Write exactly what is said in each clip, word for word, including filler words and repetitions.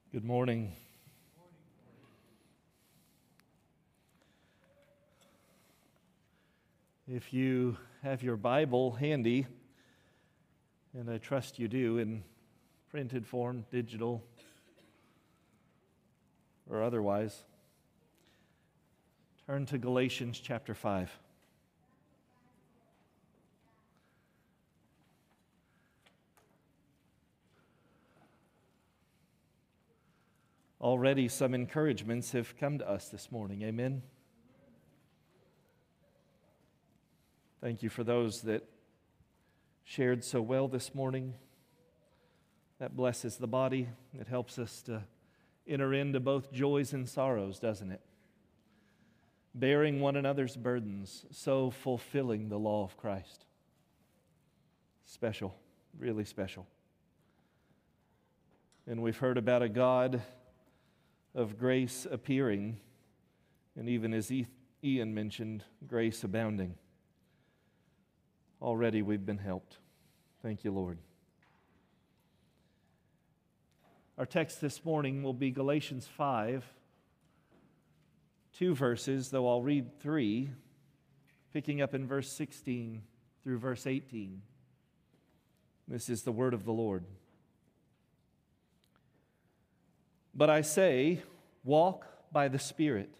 Good morning. If you have your Bible handy, and I trust you do, in printed form, digital, or otherwise, turn to Galatians chapter five. Already some encouragements have come to us this morning. Amen. Thank you for those that shared so well this morning. That blesses the body. It helps us to enter into both joys and sorrows, doesn't it? Bearing one another's burdens, so fulfilling the law of Christ. Special, really special. And we've heard about a God of grace appearing, and even as Ian mentioned, grace abounding. Already we've been helped. Thank you, Lord. Our text this morning will be Galatians five, two verses, though I'll read three, picking up in verse sixteen through verse eighteen. This is the word of the Lord. But I say, walk by the Spirit,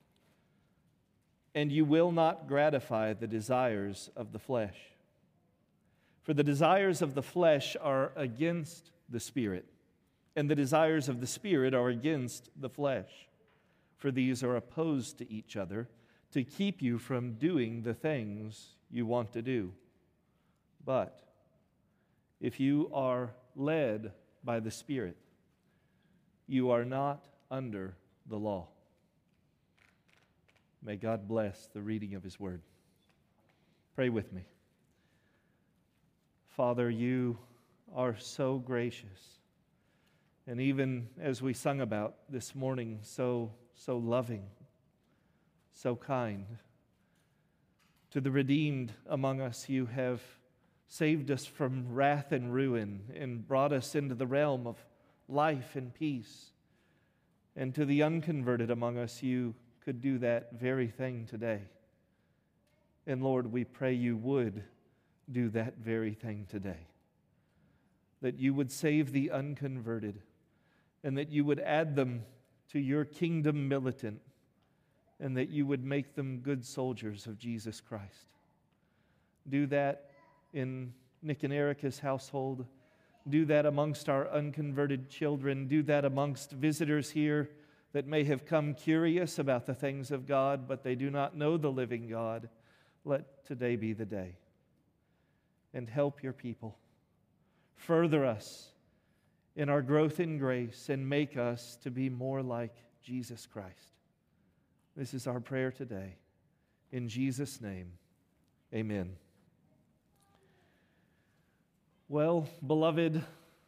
and you will not gratify the desires of the flesh. For the desires of the flesh are against the Spirit, and the desires of the Spirit are against the flesh. For these are opposed to each other, to keep you from doing the things you want to do. But if you are led by the Spirit, you are not under the law. May God bless the reading of His Word. Pray with me. Father, you are so gracious, and even as we sung about this morning, so, so loving, so kind. To the redeemed among us, you have saved us from wrath and ruin and brought us into the realm of life and peace. And to the unconverted among us, you could do that very thing today. And Lord, we pray you would do that very thing today. That you would save the unconverted, and that you would add them to your kingdom militant, and that you would make them good soldiers of Jesus Christ. Do that in Nick and Erica's household. Do that amongst our unconverted children. Do that amongst visitors here that may have come curious about the things of God, but they do not know the living God. Let today be the day. And help your people. Further us in our growth in grace and make us to be more like Jesus Christ. This is our prayer today. In Jesus' name, amen. Well, beloved,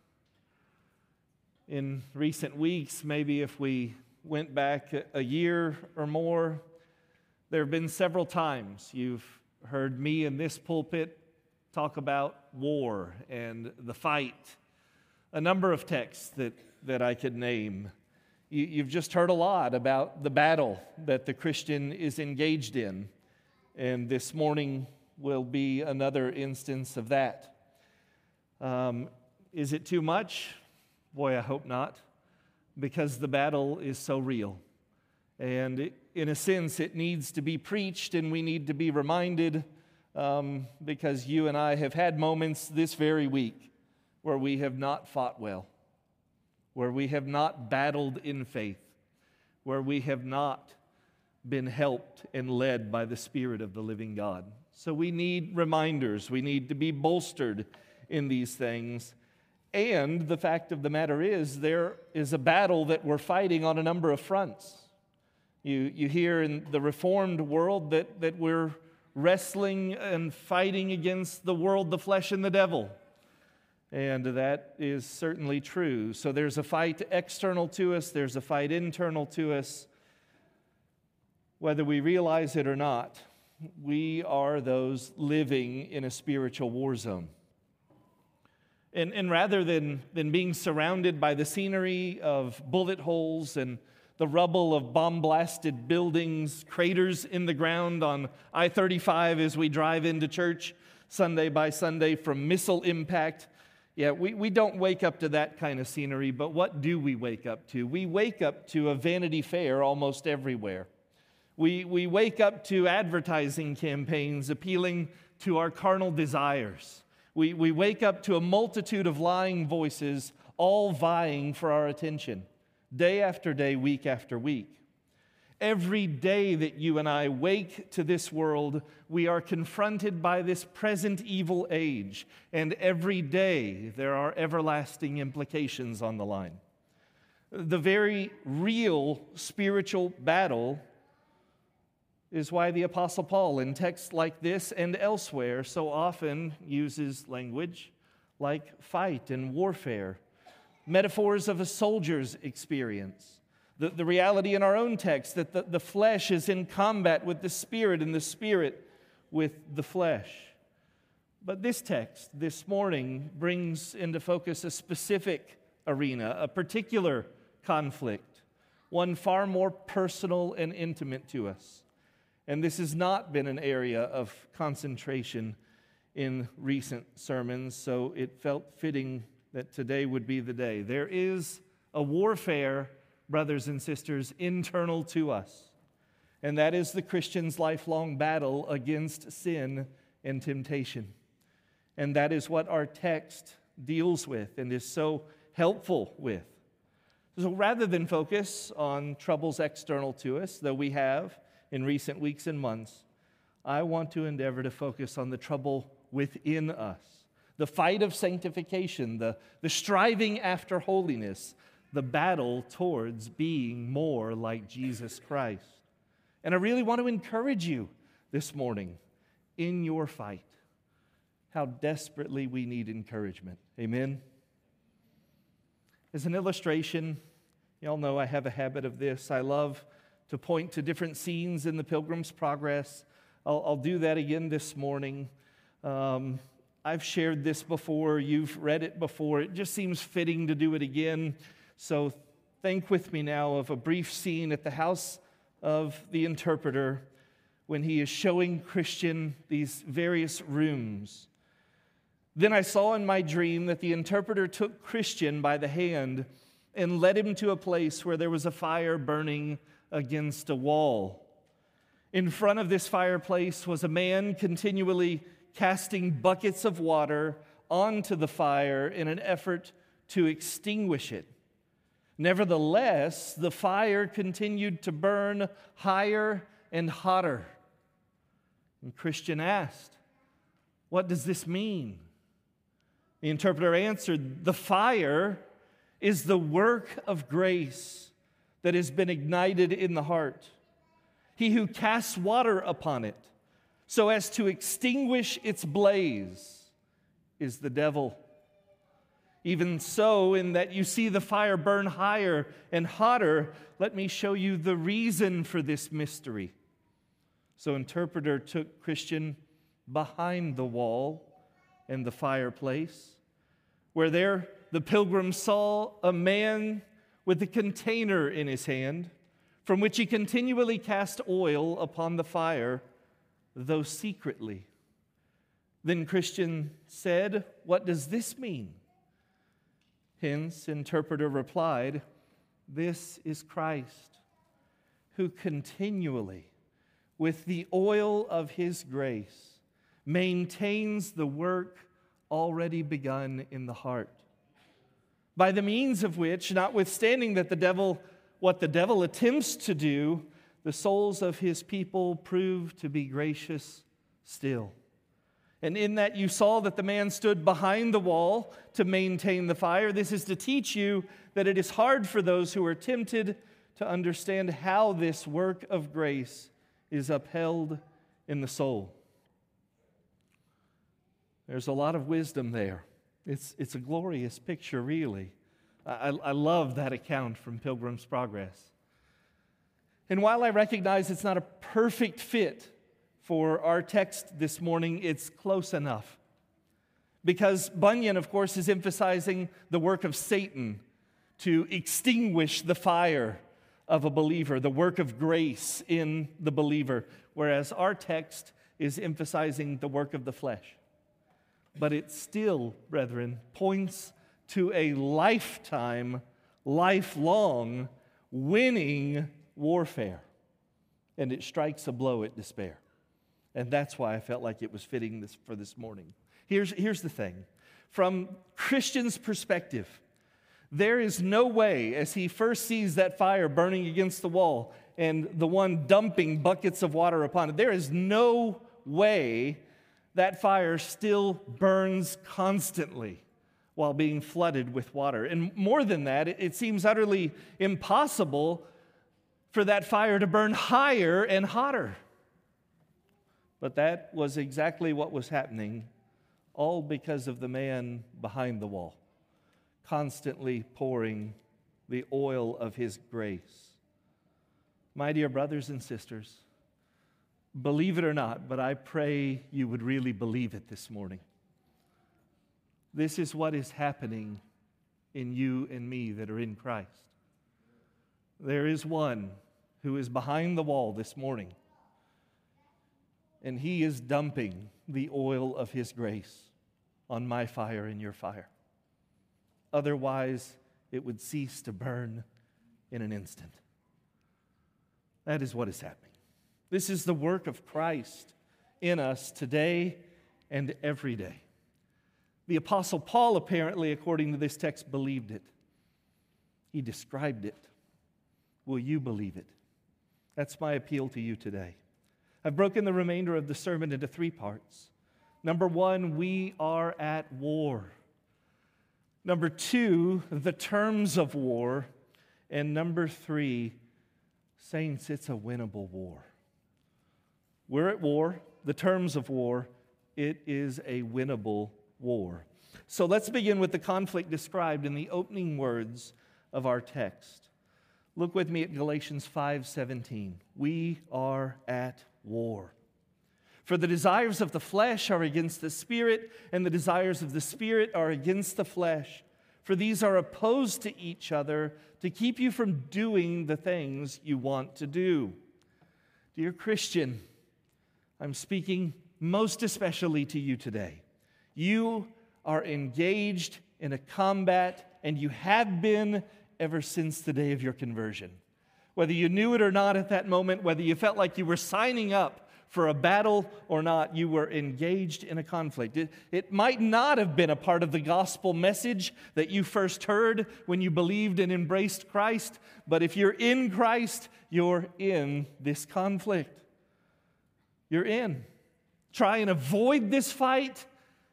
in recent weeks, maybe if we went back a year or more, there have been several times you've heard me in this pulpit talk about war and the fight. A number of texts that, that I could name. You, you've just heard a lot about the battle that the Christian is engaged in, and this morning will be another instance of that. Um, is it too much? Boy, I hope not, because the battle is so real. And it, in a sense, it needs to be preached, and we need to be reminded, um, because you and I have had moments this very week where we have not fought well, where we have not battled in faith, where we have not been helped and led by the Spirit of the living God. So we need reminders. We need to be bolstered in these things. And the fact of the matter is, there is a battle that we're fighting on a number of fronts. You, you hear in the Reformed world that, that we're wrestling and fighting against the world, the flesh, and the devil. And that is certainly true. So there's a fight external to us, there's a fight internal to us. Whether we realize it or not, we are those living in a spiritual war zone. And, and rather than, than being surrounded by the scenery of bullet holes and the rubble of bomb-blasted buildings, craters in the ground on I thirty-five as we drive into church Sunday by Sunday from missile impact, yeah, we, we don't wake up to that kind of scenery, but what do we wake up to? We wake up to a Vanity Fair almost everywhere. We, we wake up to advertising campaigns appealing to our carnal desires. We, we wake up to a multitude of lying voices, all vying for our attention, day after day, week after week. Every day that you and I wake to this world, we are confronted by this present evil age, and every day there are everlasting implications on the line. The very real spiritual battle is why the Apostle Paul, in texts like this and elsewhere, so often uses language like fight and warfare, metaphors of a soldier's experience. The, the reality in our own text that the, the flesh is in combat with the spirit and the spirit with the flesh. But this text this morning brings into focus a specific arena, a particular conflict, one far more personal and intimate to us. And this has not been an area of concentration in recent sermons, so it felt fitting that today would be the day. There is a warfare, brothers and sisters, internal to us, and that is the Christian's lifelong battle against sin and temptation. And that is what our text deals with and is so helpful with. So rather than focus on troubles external to us, though we have in recent weeks and months, I want to endeavor to focus on the trouble within us, the fight of sanctification, the, the striving after holiness, the battle towards being more like Jesus Christ. And I really want to encourage you this morning in your fight, how desperately we need encouragement. Amen? As an illustration, y'all know I have a habit of this. I love to point to different scenes in the Pilgrim's Progress. I'll, I'll do that again this morning. Um, I've shared this before. You've read it before. It just seems fitting to do it again. So think with me now of a brief scene at the house of the interpreter when he is showing Christian these various rooms. Then I saw in my dream that the interpreter took Christian by the hand and led him to a place where there was a fire burning against a wall. In front of this fireplace was a man continually casting buckets of water onto the fire in an effort to extinguish it. Nevertheless, the fire continued to burn higher and hotter. And Christian asked, "What does this mean?" The interpreter answered, "The fire is the work of grace that has been ignited in the heart. He who casts water upon it so as to extinguish its blaze is the devil. Even so, in that you see the fire burn higher and hotter, let me show you the reason for this mystery." So interpreter took Christian behind the wall and the fireplace, where there the pilgrim saw a man with a container in his hand, from which he continually cast oil upon the fire, though secretly. Then Christian said, "What does this mean?" Hence, interpreter replied, "This is Christ, who continually, with the oil of his grace, maintains the work already begun in the heart, by the means of which, notwithstanding that the devil, what the devil attempts to do, the souls of his people prove to be gracious still. And in that you saw that the man stood behind the wall to maintain the fire. This is to teach you that it is hard for those who are tempted to understand how this work of grace is upheld in the soul." There's a lot of wisdom there. It's, it's a glorious picture, really. I, I love that account from Pilgrim's Progress. And while I recognize it's not a perfect fit for our text this morning, it's close enough. Because Bunyan, of course, is emphasizing the work of Satan to extinguish the fire of a believer, the work of grace in the believer, whereas our text is emphasizing the work of the flesh. But it still, brethren, points to a lifetime, lifelong, winning warfare. And it strikes a blow at despair. And that's why I felt like it was fitting this for this morning. Here's, here's the thing. From Christian's perspective, there is no way, as he first sees that fire burning against the wall and the one dumping buckets of water upon it, there is no way that fire still burns constantly while being flooded with water. And more than that, it, it seems utterly impossible for that fire to burn higher and hotter. But that was exactly what was happening, all because of the man behind the wall, constantly pouring the oil of his grace. My dear brothers and sisters, believe it or not, but I pray you would really believe it this morning. This is what is happening in you and me that are in Christ. There is one who is behind the wall this morning, and he is dumping the oil of his grace on my fire and your fire. Otherwise, it would cease to burn in an instant. That is what is happening. This is the work of Christ in us today and every day. The Apostle Paul, apparently, according to this text, believed it. He described it. Will you believe it? That's my appeal to you today. I've broken the remainder of the sermon into three parts. Number one, we are at war. Number two, the terms of war. And number three, saints, it's a winnable war. We're at war, the terms of war. It is a winnable war. So let's begin with the conflict described in the opening words of our text. Look with me at Galatians five seventeen. We are at war. For the desires of the flesh are against the Spirit, and the desires of the Spirit are against the flesh. For these are opposed to each other to keep you from doing the things you want to do. Dear Christian, I'm speaking most especially to you today. You are engaged in a combat, and you have been ever since the day of your conversion. Whether you knew it or not at that moment, whether you felt like you were signing up for a battle or not, you were engaged in a conflict. It, it might not have been a part of the gospel message that you first heard when you believed and embraced Christ, but if you're in Christ, you're in this conflict. You're in. Try and avoid this fight,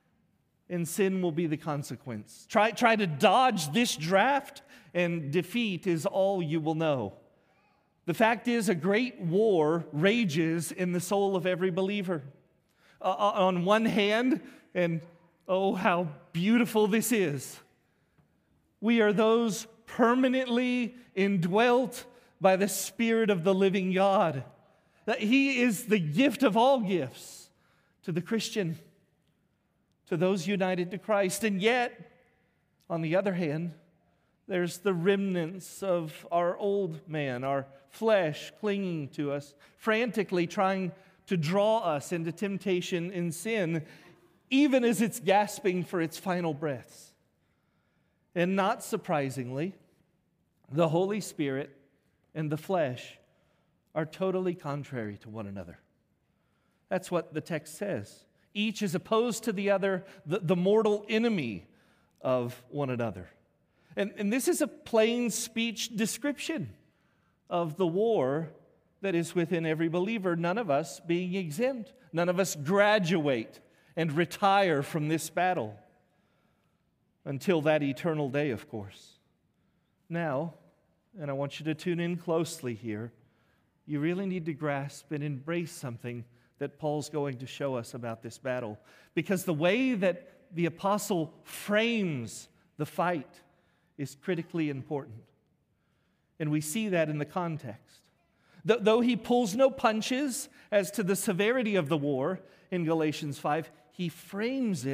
and sin will be the consequence. Try, try to dodge this draft, and defeat is all you will know. The fact is, a great war rages in the soul of every believer. Uh, on one hand, and oh, how beautiful this is, we are those permanently indwelt by the Spirit of the living God. That He is the gift of all gifts to the Christian, to those united to Christ. And yet, on the other hand, there's the remnants of our old man, our flesh clinging to us, frantically trying to draw us into temptation and sin, even as it's gasping for its final breaths. And not surprisingly, the Holy Spirit and the flesh are totally contrary to one another. That's what the text says. Each is opposed to the other, the, the mortal enemy of one another. And, and this is a plain speech description of the war that is within every believer, none of us being exempt. None of us graduate and retire from this battle until that eternal day, of course. Now, and I want you to tune in closely here, you really need to grasp and embrace something that Paul's going to show us about this battle. Because the way that the apostle frames the fight is critically important. And we see that in the context. Though he pulls no punches as to the severity of the war in Galatians five, he frames it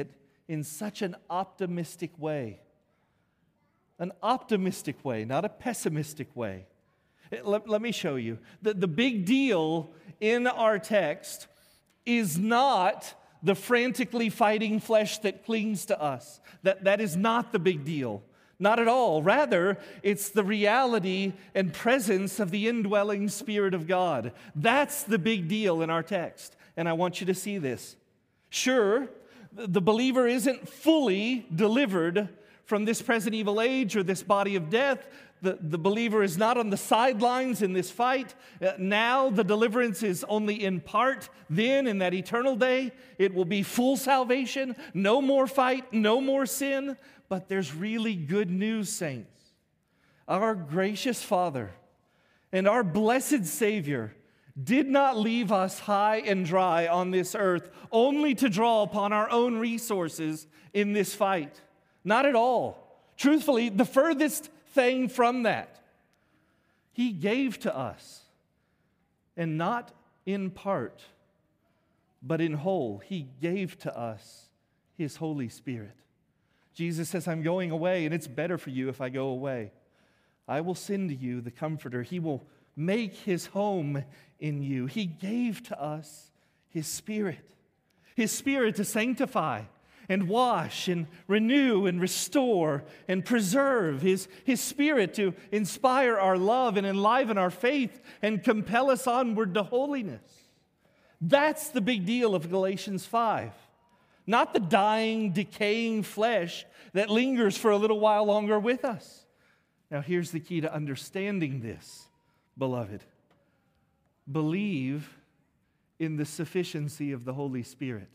in such an optimistic way. An optimistic way, not a pessimistic way. Let, let me show you. The, the big deal in our text is not the frantically fighting flesh that clings to us. That, that is not the big deal. Not at all. Rather, it's the reality and presence of the indwelling Spirit of God. That's the big deal in our text. And I want you to see this. Sure, the believer isn't fully delivered from this present evil age or this body of death. The, the believer is not on the sidelines in this fight. Uh, now the deliverance is only in part. Then in that eternal day, it will be full salvation. No more fight, no more sin. But there's really good news, saints. Our gracious Father and our blessed Savior did not leave us high and dry on this earth only to draw upon our own resources in this fight. Not at all. Truthfully, the furthest thing from that. He gave to us, and not in part, but in whole. He gave to us His Holy Spirit. Jesus says, I'm going away, and it's better for you if I go away. I will send to you the Comforter. He will make His home in you. He gave to us His Spirit. His Spirit to sanctify and wash and renew and restore and preserve. His, His Spirit to inspire our love and enliven our faith and compel us onward to holiness. That's the big deal of Galatians five. Not the dying, decaying flesh that lingers for a little while longer with us. Now here's the key to understanding this, beloved. Believe in the sufficiency of the Holy Spirit.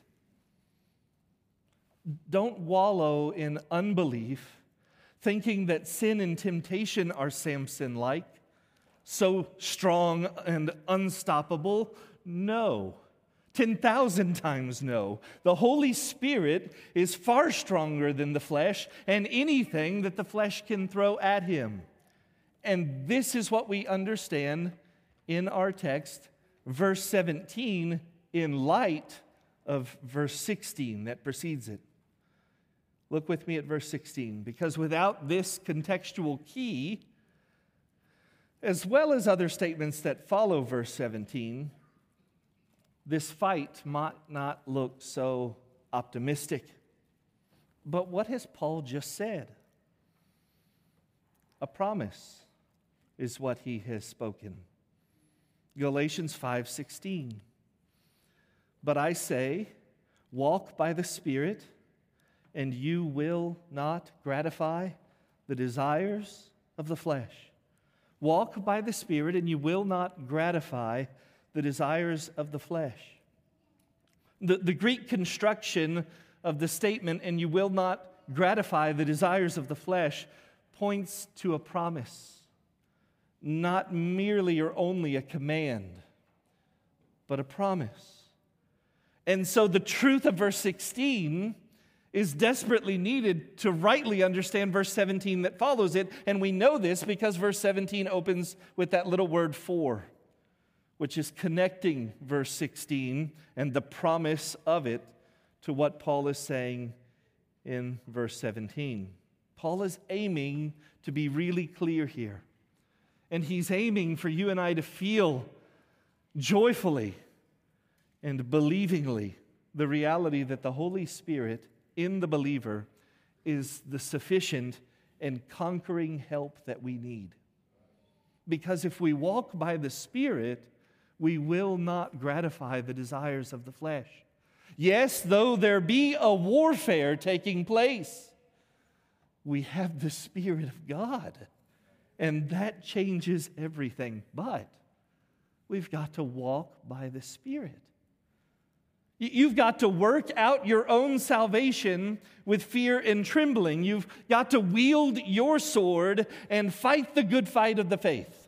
Don't wallow in unbelief, thinking that sin and temptation are Samson-like, so strong and unstoppable. No. Ten thousand times no. The Holy Spirit is far stronger than the flesh and anything that the flesh can throw at Him. And this is what we understand in our text, verse seventeen, in light of verse sixteen that precedes it. Look with me at verse sixteen, because without this contextual key, as well as other statements that follow verse seventeen, this fight might not look so optimistic. But what has Paul just said? A promise is what he has spoken. Galatians five sixteen. But I say, walk by the Spirit, and you will not gratify the desires of the flesh. Walk by the Spirit, and you will not gratify the desires of the flesh. The, the Greek construction of the statement, and you will not gratify the desires of the flesh, points to a promise, not merely or only a command, but a promise. And so the truth of verse sixteen is desperately needed to rightly understand verse seventeen that follows it. And we know this because verse seventeen opens with that little word for, which is connecting verse sixteen and the promise of it to what Paul is saying in verse seventeen. Paul is aiming to be really clear here. And he's aiming for you and I to feel joyfully and believingly the reality that the Holy Spirit in the believer is the sufficient and conquering help that we need. Because if we walk by the Spirit, we will not gratify the desires of the flesh. Yes, though there be a warfare taking place, we have the Spirit of God, and that changes everything. But we've got to walk by the Spirit. You've got to work out your own salvation with fear and trembling. You've got to wield your sword and fight the good fight of the faith.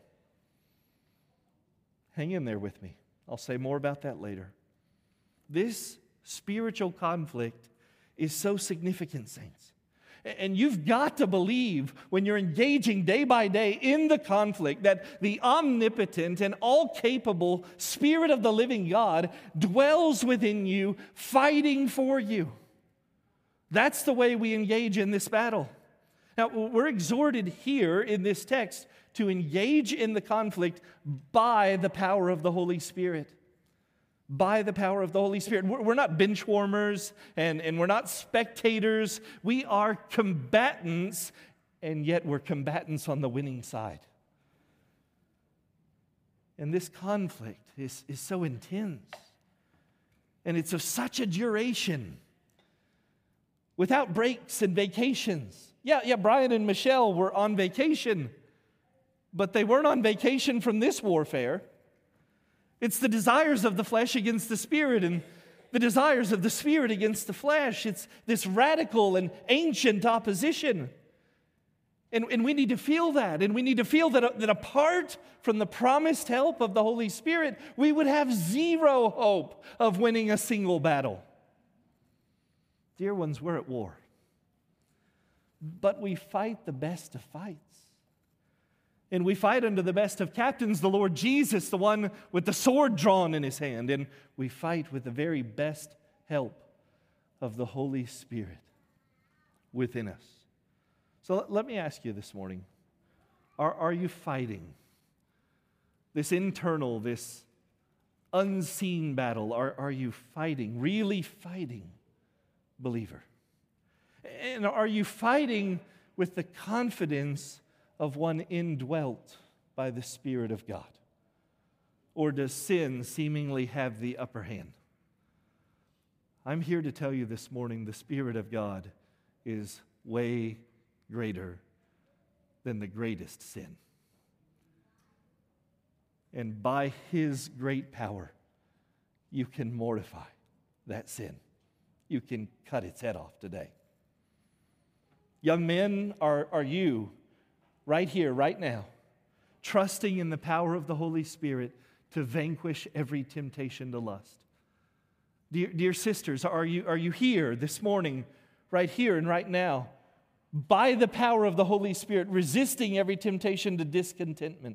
Hang in there with me. I'll say more about that later. This spiritual conflict is so significant, saints. And you've got to believe when you're engaging day by day in the conflict that the omnipotent and all-capable Spirit of the living God dwells within you, fighting for you. That's the way we engage in this battle. Now, we're exhorted here in this text to engage in the conflict by the power of the Holy Spirit. By the power of the Holy Spirit. We're not bench warmers and, and we're not spectators. We are combatants, and yet we're combatants on the winning side. And this conflict is, is so intense. And it's of such a duration. Without breaks and vacations. Yeah, yeah, Brian and Michelle were on vacation. But they weren't on vacation from this warfare. It's the desires of the flesh against the spirit and the desires of the spirit against the flesh. It's this radical and ancient opposition. And, and we need to feel that. And we need to feel that, that apart from the promised help of the Holy Spirit, we would have zero hope of winning a single battle. Dear ones, we're at war. But we fight the best of fights. And we fight under the best of captains, the Lord Jesus, the one with the sword drawn in his hand. And we fight with the very best help of the Holy Spirit within us. So let, let me ask you this morning, are, are you fighting this internal, this unseen battle? Are, are you fighting, really fighting, believer? And are you fighting with the confidence of one indwelt by the Spirit of God? Or does sin seemingly have the upper hand? I'm here to tell you this morning, the Spirit of God is way greater than the greatest sin. And by His great power, you can mortify that sin. You can cut its head off today. Young men, are, are you right here, right now, trusting in the power of the Holy Spirit to vanquish every temptation to lust? Dear, dear sisters, are you, are you here this morning, right here and right now, by the power of the Holy Spirit, resisting every temptation to discontentment?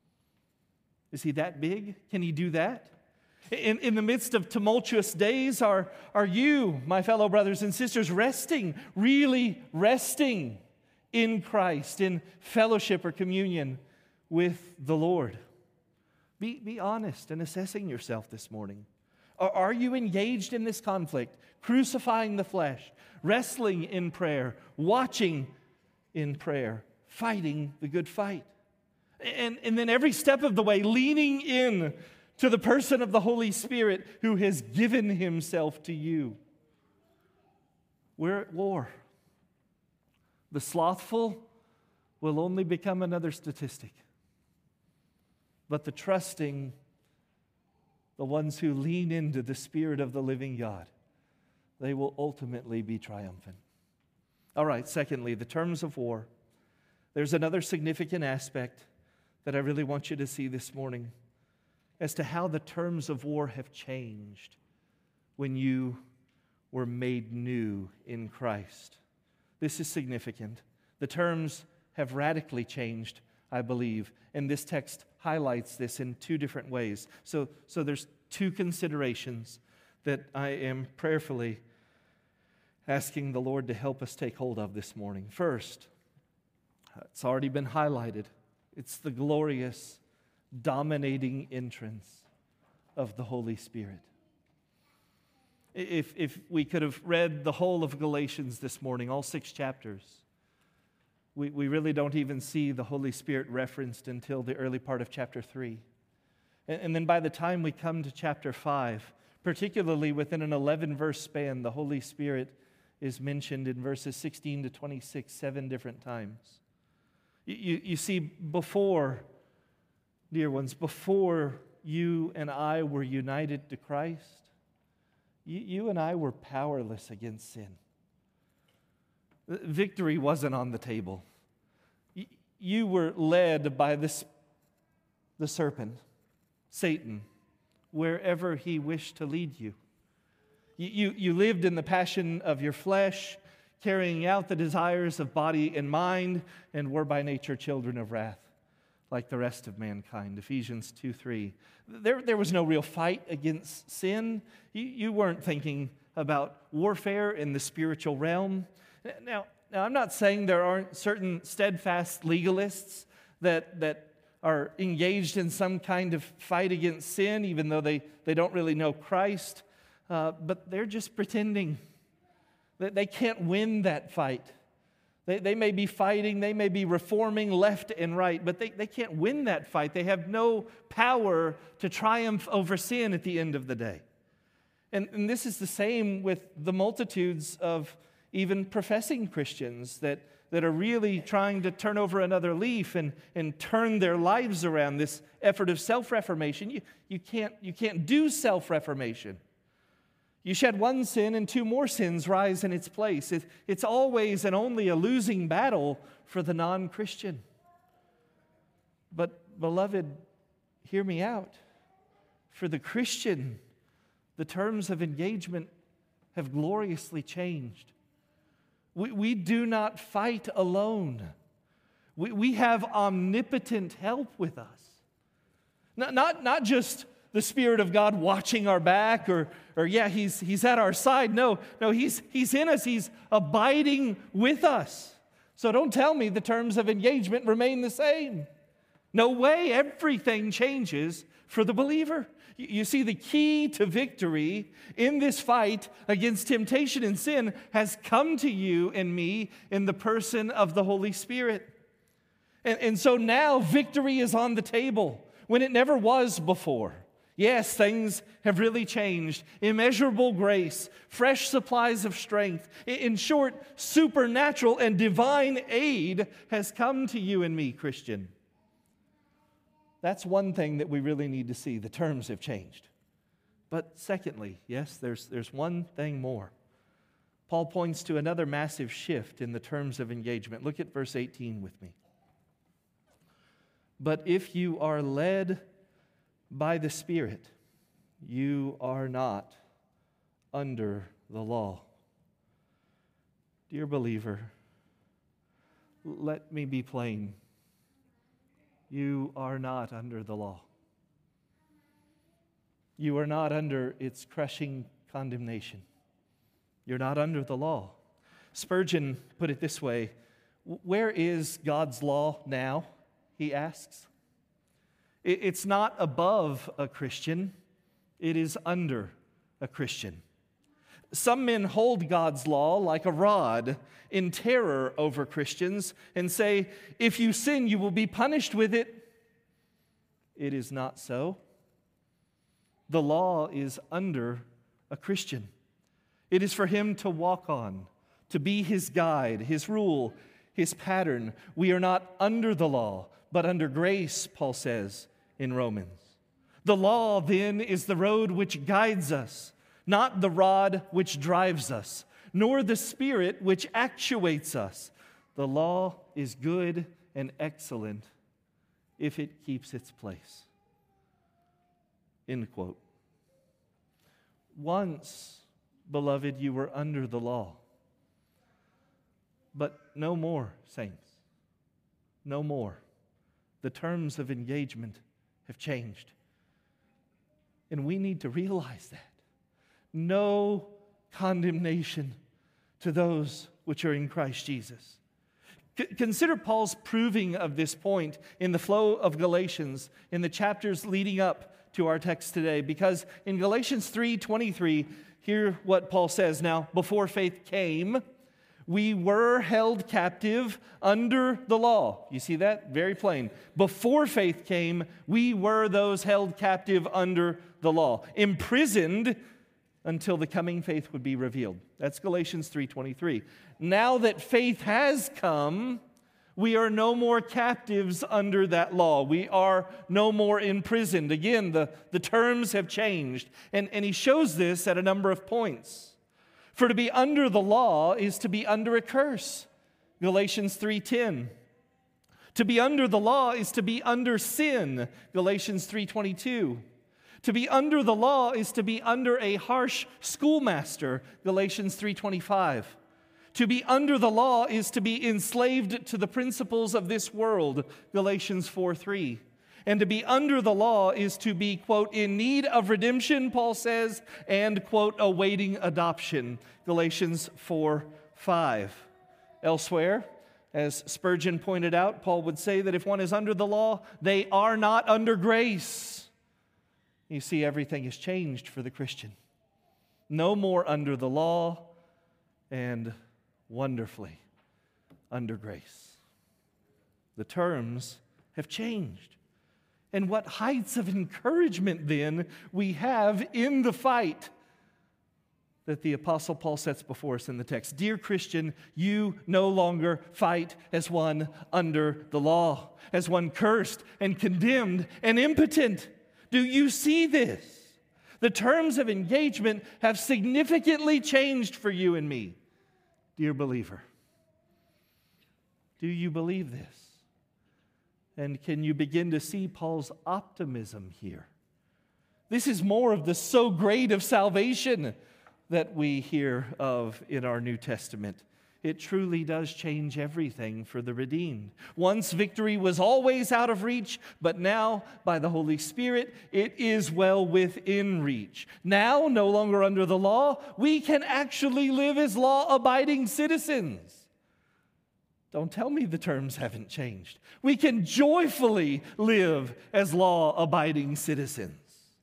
Is He that big? Can He do that? In, in the midst of tumultuous days, are, are you, my fellow brothers and sisters, resting, really resting in Christ, in fellowship or communion with the Lord? Be, be honest in assessing yourself this morning. Are, are you engaged in this conflict, crucifying the flesh, wrestling in prayer, watching in prayer, fighting the good fight? And, and then every step of the way, leaning in to the person of the Holy Spirit who has given Himself to you. We're at war. The slothful will only become another statistic. But the trusting, the ones who lean into the Spirit of the living God, they will ultimately be triumphant. All right, secondly, the terms of war. There's another significant aspect that I really want you to see this morning as to how the terms of war have changed when you were made new in Christ. This is significant. The terms have radically changed, I believe, and this text highlights this in two different ways. So, so there's two considerations that I am prayerfully asking the Lord to help us take hold of this morning. First, it's already been highlighted. It's the glorious, dominating entrance of the Holy Spirit. If, if we could have read the whole of Galatians this morning, all six chapters, we, we really don't even see the Holy Spirit referenced until the early part of chapter three. And, and then by the time we come to chapter five, particularly within an eleven-verse span, the Holy Spirit is mentioned in verses sixteen to twenty-six, seven different times. You, you, you see, before, dear ones, before you and I were united to Christ, you, you and I were powerless against sin. Victory wasn't on the table. You, you were led by this, the serpent, Satan, wherever he wished to lead you. You, you. you lived in the passion of your flesh, carrying out the desires of body and mind, and were by nature children of wrath, like the rest of mankind. Ephesians two three. There, there was no real fight against sin. You, you weren't thinking about warfare in the spiritual realm. Now, now I'm not saying there aren't certain steadfast legalists that, that are engaged in some kind of fight against sin, even though they, they don't really know Christ. Uh, but they're just pretending that they can't win that fight. They, they may be fighting, they may be reforming left and right, but they, they can't win that fight. They have no power to triumph over sin at the end of the day. And, and this is the same with the multitudes of even professing Christians that, that are really trying to turn over another leaf and, and turn their lives around, this effort of self-reformation. You, you, can't, you can't do self-reformation. You shed one sin and two more sins rise in its place. It, it's always and only a losing battle for the non-Christian. But, beloved, hear me out. For the Christian, the terms of engagement have gloriously changed. We, we do not fight alone. We, we have omnipotent help with us. Not, not, not just the Spirit of God watching our back, or, or yeah, he's, he's at our side. No, no, he's, he's in us. He's abiding with us. So don't tell me the terms of engagement remain the same. No way. Everything changes for the believer. You, you see, the key to victory in this fight against temptation and sin has come to you and me in the person of the Holy Spirit. And, and so now victory is on the table when it never was before. Yes, things have really changed. Immeasurable grace, fresh supplies of strength. In short, supernatural and divine aid has come to you and me, Christian. That's one thing that we really need to see. The terms have changed. But secondly, yes, there's, there's one thing more. Paul points to another massive shift in the terms of engagement. Look at verse eighteen with me. But if you are led by the Spirit, you are not under the law. Dear believer, let me be plain. You are not under the law. You are not under its crushing condemnation. You're not under the law. Spurgeon put it this way: where is God's law now? He asks. It's not above a Christian, it is under a Christian. Some men hold God's law like a rod in terror over Christians and say, if you sin, you will be punished with it. It is not so. The law is under a Christian. It is for him to walk on, to be his guide, his rule, his pattern. We are not under the law, but under grace, Paul says in Romans. The law, then, is the road which guides us, not the rod which drives us, nor the Spirit which actuates us. The law is good and excellent if it keeps its place. End quote. Once, beloved, you were under the law, but no more, saints. No more. The terms of engagement have changed. And we need to realize that. No condemnation to those which are in Christ Jesus. C- consider Paul's proving of this point in the flow of Galatians in the chapters leading up to our text today. Because in Galatians three twenty-three, hear what Paul says. Now, before faith came, we were held captive under the law. You see that? Very plain. Before faith came, we were those held captive under the law, imprisoned until the coming faith would be revealed. That's Galatians three twenty-three. Now that faith has come, we are no more captives under that law. We are no more imprisoned. Again, the, the terms have changed. And, and he shows this at a number of points. For to be under the law is to be under a curse. Galatians three ten. To be under the law is to be under sin. Galatians three twenty-two. To be under the law is to be under a harsh schoolmaster. Galatians three twenty-five. To be under the law is to be enslaved to the principles of this world. Galatians four three. And to be under the law is to be, quote, in need of redemption, Paul says, and, quote, awaiting adoption, Galatians four five. Elsewhere, as Spurgeon pointed out, Paul would say that if one is under the law, they are not under grace. You see, everything has changed for the Christian. No more under the law, and wonderfully under grace. The terms have changed. And what heights of encouragement then we have in the fight that the Apostle Paul sets before us in the text. Dear Christian, you no longer fight as one under the law, as one cursed and condemned and impotent. Do you see this? The terms of engagement have significantly changed for you and me, dear believer. Do you believe this? And can you begin to see Paul's optimism here? This is more of the so great of salvation that we hear of in our New Testament. It truly does change everything for the redeemed. Once victory was always out of reach, but now, by the Holy Spirit, it is well within reach. Now, no longer under the law, we can actually live as law-abiding citizens. Don't tell me the terms haven't changed. We can joyfully live as law-abiding citizens.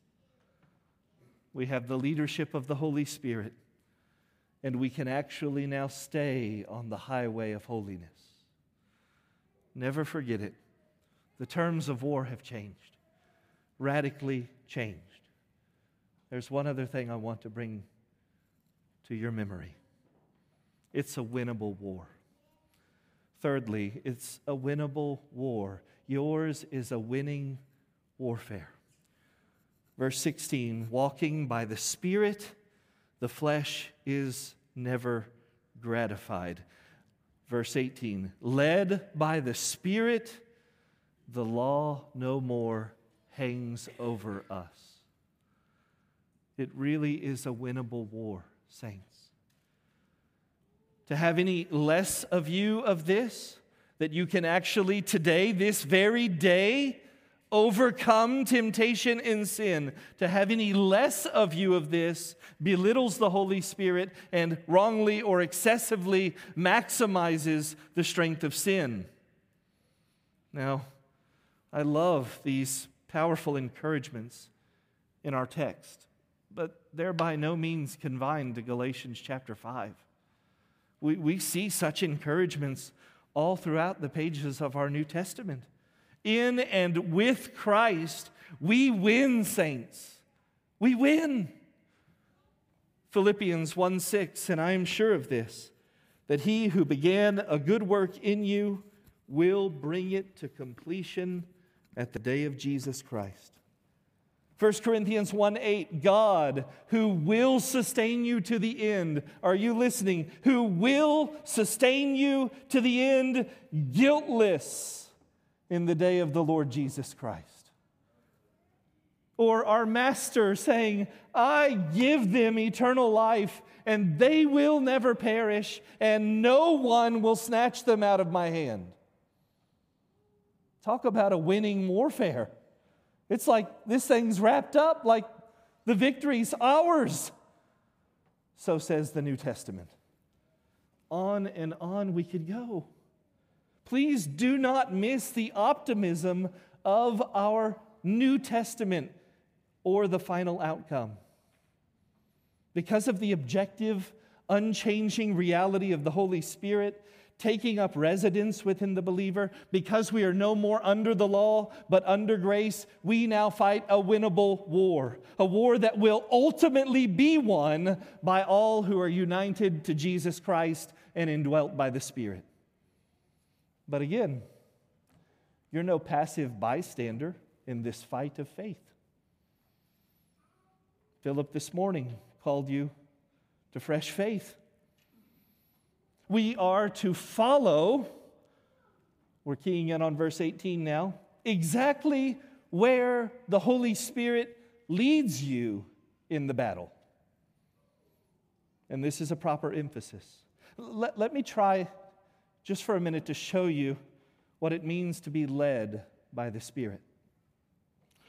We have the leadership of the Holy Spirit, and we can actually now stay on the highway of holiness. Never forget it. The terms of war have changed, radically changed. There's one other thing I want to bring to your memory. It's a winnable war. Thirdly, it's a winnable war. Yours is a winning warfare. Verse sixteen, walking by the Spirit, the flesh is never gratified. Verse eighteen, led by the Spirit, the law no more hangs over us. It really is a winnable war, saints. To have any less of you of this, that you can actually today, this very day, overcome temptation and sin, to have any less of you of this belittles the Holy Spirit and wrongly or excessively maximizes the strength of sin. Now, I love these powerful encouragements in our text, but they're by no means confined to Galatians chapter five. We, we see such encouragements all throughout the pages of our New Testament. In and with Christ, we win, saints. We win. Philippians one six, and I am sure of this, that he who began a good work in you will bring it to completion at the day of Jesus Christ. First Corinthians one eight, God, who will sustain you to the end. Are you listening? Who will sustain you to the end, guiltless in the day of the Lord Jesus Christ. Or our Master saying, I give them eternal life, and they will never perish, and no one will snatch them out of my hand. Talk about a winning warfare. It's like this thing's wrapped up, like the victory's ours. So says the New Testament. On and on we could go. Please do not miss the optimism of our New Testament or the final outcome. Because of the objective, unchanging reality of the Holy Spirit taking up residence within the believer, because we are no more under the law but under grace, we now fight a winnable war, a war that will ultimately be won by all who are united to Jesus Christ and indwelt by the Spirit. But again, you're no passive bystander in this fight of faith. Philip this morning called you to fresh faith. We are to follow, we're keying in on verse eighteen now, exactly where the Holy Spirit leads you in the battle. And this is a proper emphasis. Let, let me try just for a minute to show you what it means to be led by the Spirit.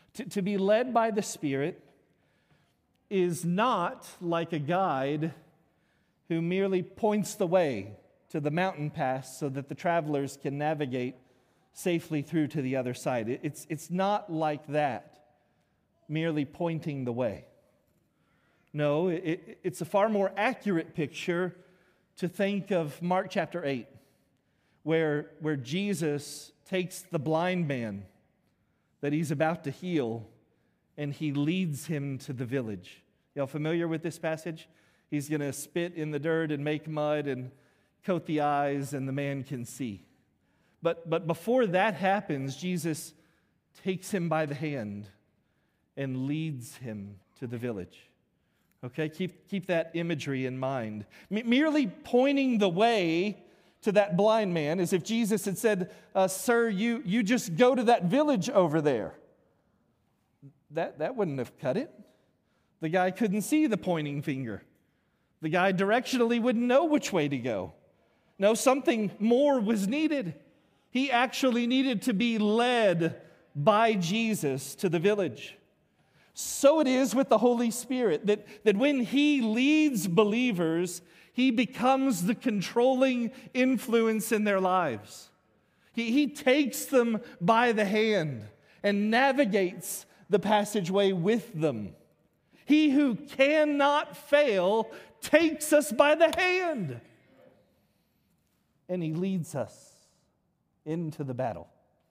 To, to be led by the Spirit is not like a guide who merely points the way to the mountain pass so that the travelers can navigate safely through to the other side. It, it's, it's not like that, merely pointing the way. No, it, it's a far more accurate picture to think of Mark chapter eight, where, where Jesus takes the blind man that he's about to heal, and he leads him to the village. Y'all familiar with this passage? He's going to spit in the dirt and make mud and coat the eyes, and the man can see. But, but before that happens, Jesus takes him by the hand and leads him to the village. Okay, keep, keep that imagery in mind. M- merely pointing the way to that blind man, as if Jesus had said, uh, sir, you, you just go to that village over there. That, that wouldn't have cut it. The guy couldn't see the pointing finger. The guy directionally wouldn't know which way to go. No, something more was needed. He actually needed to be led by Jesus to the village. So it is with the Holy Spirit, that, that when He leads believers, He becomes the controlling influence in their lives. He, he takes them by the hand and navigates the passageway with them. He who cannot fail takes us by the hand, and He leads us into the battle.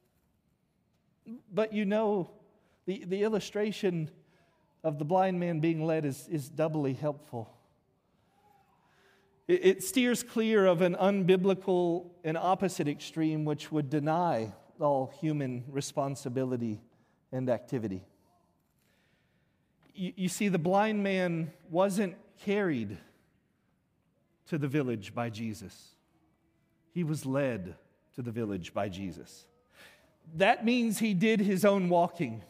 But you know, the, the illustration of the blind man being led is, is doubly helpful. It, it steers clear of an unbiblical and opposite extreme which would deny all human responsibility and activity. You, you see, the blind man wasn't carried to the village by Jesus. He was led to the village by Jesus. That means he did his own walking.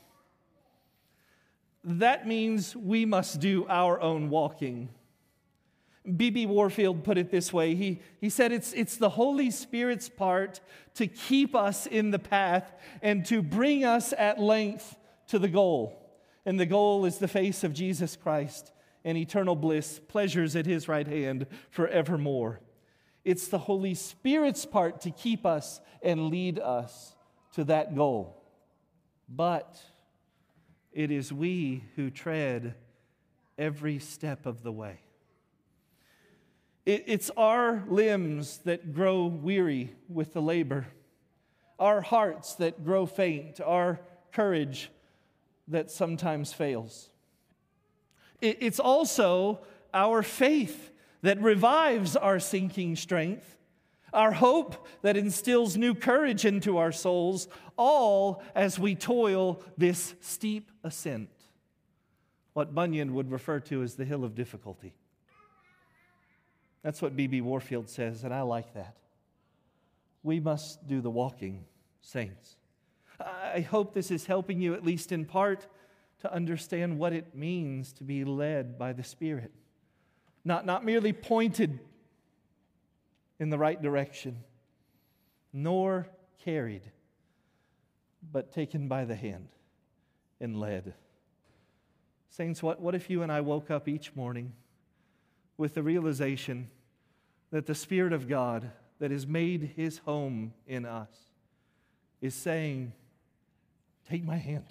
That means we must do our own walking. B B Warfield put it this way. He, he said it's, it's the Holy Spirit's part to keep us in the path and to bring us at length to the goal. And the goal is the face of Jesus Christ and eternal bliss, pleasures at His right hand forevermore. It's the Holy Spirit's part to keep us and lead us to that goal. But it is we who tread every step of the way. It, it's our limbs that grow weary with the labor, our hearts that grow faint, our courage that sometimes fails. It, it's also our faith that revives our sinking strength, our hope that instills new courage into our souls, all as we toil this steep ascent, what Bunyan would refer to as the hill of difficulty. That's what B B Warfield says, and I like that. We must do the walking, saints. I hope this is helping you, at least in part, to understand what it means to be led by the Spirit. Not, not merely pointed in the right direction, nor carried, but taken by the hand and led. Saints, what, what if you and I woke up each morning with the realization that the Spirit of God that has made His home in us is saying, take my hand.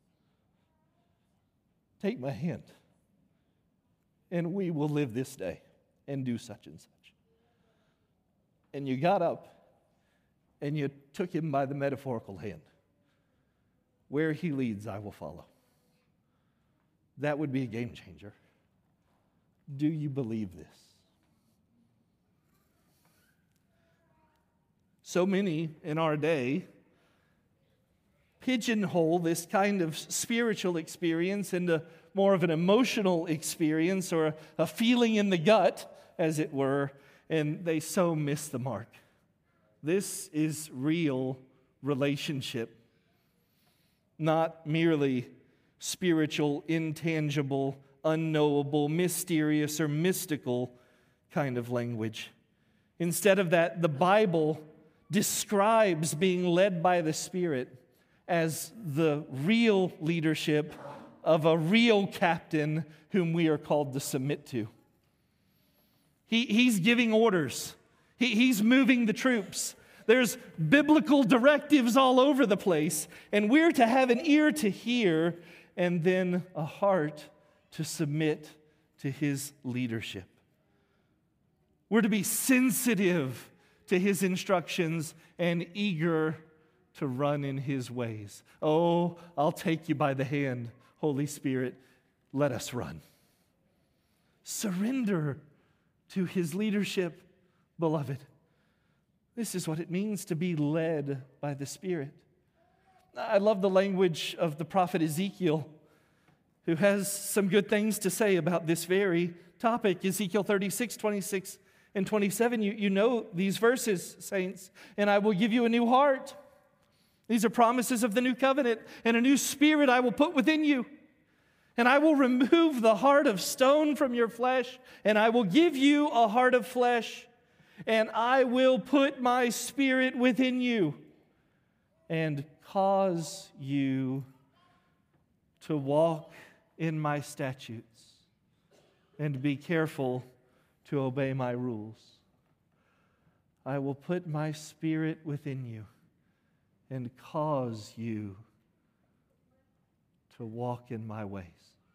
Take my hand. And we will live this day and do such and such. And you got up and you took Him by the metaphorical hand. Where He leads, I will follow. That would be a game changer. Do you believe this? So many in our day pigeonhole this kind of spiritual experience into more of an emotional experience or a, a feeling in the gut, as it were, and they so miss the mark. This is real relationship, not merely spiritual, intangible, unknowable, mysterious, or mystical kind of language. Instead of that, the Bible describes being led by the Spirit as the real leadership of a real captain whom we are called to submit to. He, he's giving orders. He, he's moving the troops. There's biblical directives all over the place, and we're to have an ear to hear and then a heart to submit to his leadership. We're to be sensitive to his instructions and eager to run in his ways. Oh, I'll take you by the hand, Holy Spirit. Let us run. Surrender to his leadership, beloved. This is what it means to be led by the Spirit. I love the language of the prophet Ezekiel, who has some good things to say about this very topic. Ezekiel thirty-six, twenty-six, and twenty-seven. You, you know these verses, saints. And I will give you a new heart. These are promises of the new covenant. And a new spirit I will put within you. And I will remove the heart of stone from your flesh. And I will give you a heart of flesh. And I will put my spirit within you and cause you to walk in my statutes and be careful to obey my rules. I will put my spirit within you and cause you to walk in my ways.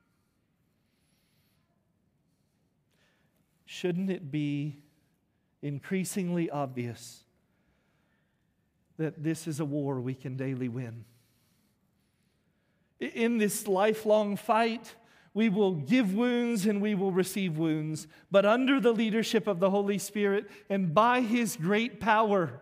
Shouldn't it be increasingly obvious that this is a war we can daily win? In this lifelong fight, we will give wounds and we will receive wounds, but under the leadership of the Holy Spirit and by his great power,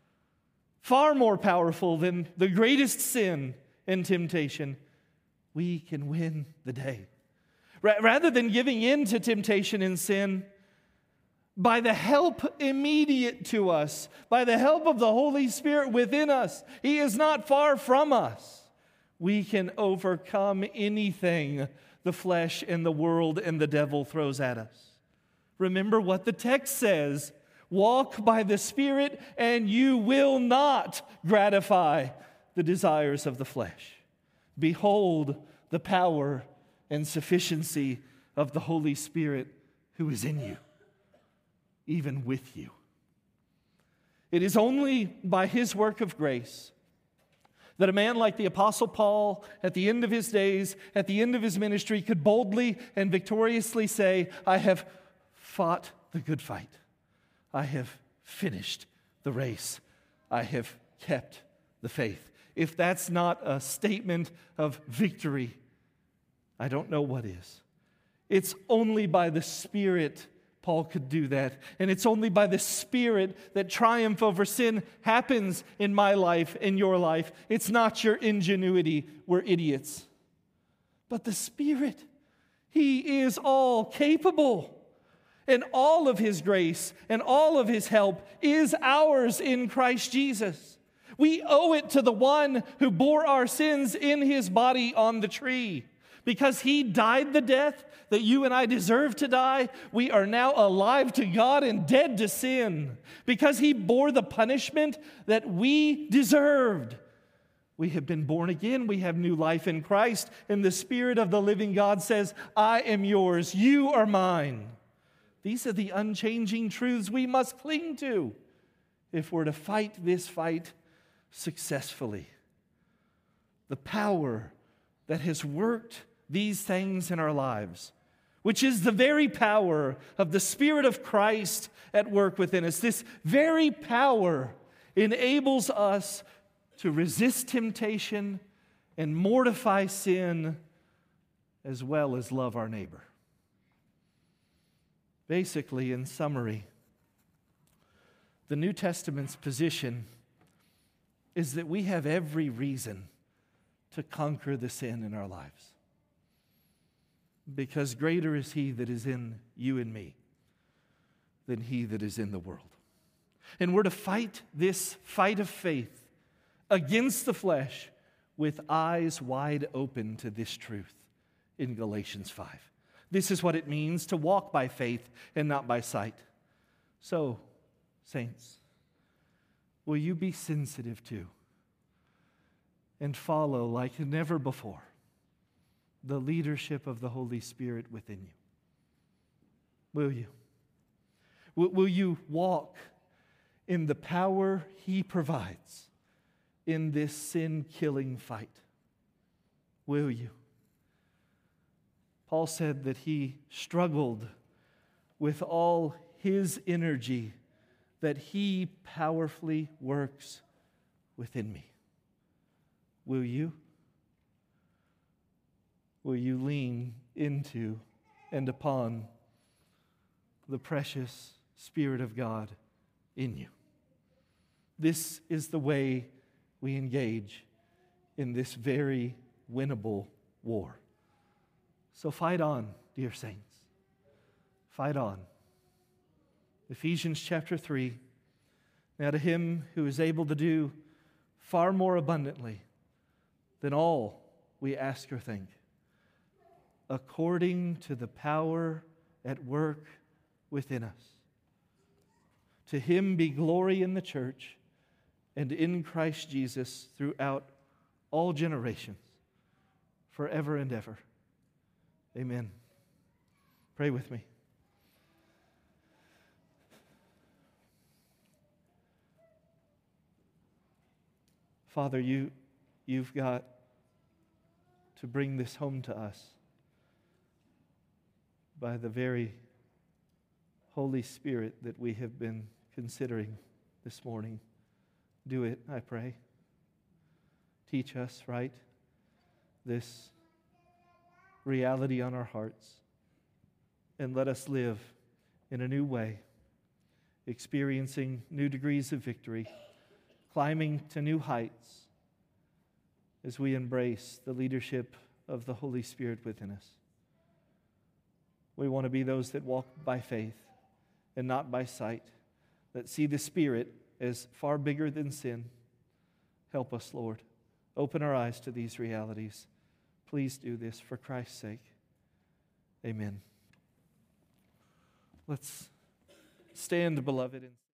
far more powerful than the greatest sin and temptation, we can win the day. Rather than giving in to temptation and sin, by the help immediate to us, by the help of the Holy Spirit within us, he is not far from us, we can overcome anything the flesh and the world and the devil throws at us. Remember what the text says: walk by the Spirit and you will not gratify the desires of the flesh. Behold the power and sufficiency of the Holy Spirit who is in you, even with you. It is only by his work of grace that a man like the Apostle Paul, at the end of his days, at the end of his ministry, could boldly and victoriously say, I have fought the good fight. I have finished the race. I have kept the faith. If that's not a statement of victory, I don't know what is. It's only by the Spirit Paul could do that. And it's only by the Spirit that triumph over sin happens in my life, in your life. It's not your ingenuity. We're idiots. But the Spirit, he is all capable. And all of his grace and all of his help is ours in Christ Jesus. We owe it to the one who bore our sins in his body on the tree. Because he died the death that you and I deserve to die, we are now alive to God and dead to sin. Because he bore the punishment that we deserved, we have been born again. We have new life in Christ. And the Spirit of the living God says, I am yours, you are mine. These are the unchanging truths we must cling to if we're to fight this fight successfully. The power that has worked these things in our lives, which is the very power of the Spirit of Christ at work within us. This very power enables us to resist temptation and mortify sin as well as love our neighbor. Basically, in summary, the New Testament's position is that we have every reason to conquer the sin in our lives. Because greater is he that is in you and me than he that is in the world. And we're to fight this fight of faith against the flesh with eyes wide open to this truth in Galatians five. This is what it means to walk by faith and not by sight. So, saints, will you be sensitive to and follow like never before the leadership of the Holy Spirit within you? Will you? Will, will you walk in the power He provides in this sin-killing fight? Will you? Paul said that he struggled with all his energy, that He powerfully works within me. Will you? Will you lean into and upon the precious Spirit of God in you? This is the way we engage in this very winnable war. So fight on, dear saints. Fight on. Ephesians chapter three. Now to Him who is able to do far more abundantly than all we ask or think, according to the power at work within us. To Him be glory in the church and in Christ Jesus throughout all generations, forever and ever. Amen. Pray with me. Father, you, you've got to bring this home to us by the very Holy Spirit that we have been considering this morning. Do it, I pray. Teach us, right, this reality on our hearts, and let us live in a new way, experiencing new degrees of victory, climbing to new heights as we embrace the leadership of the Holy Spirit within us. We want to be those that walk by faith and not by sight, that see the Spirit as far bigger than sin. Help us, Lord. Open our eyes to these realities. Please do this for Christ's sake. Amen. Let's stand, beloved. And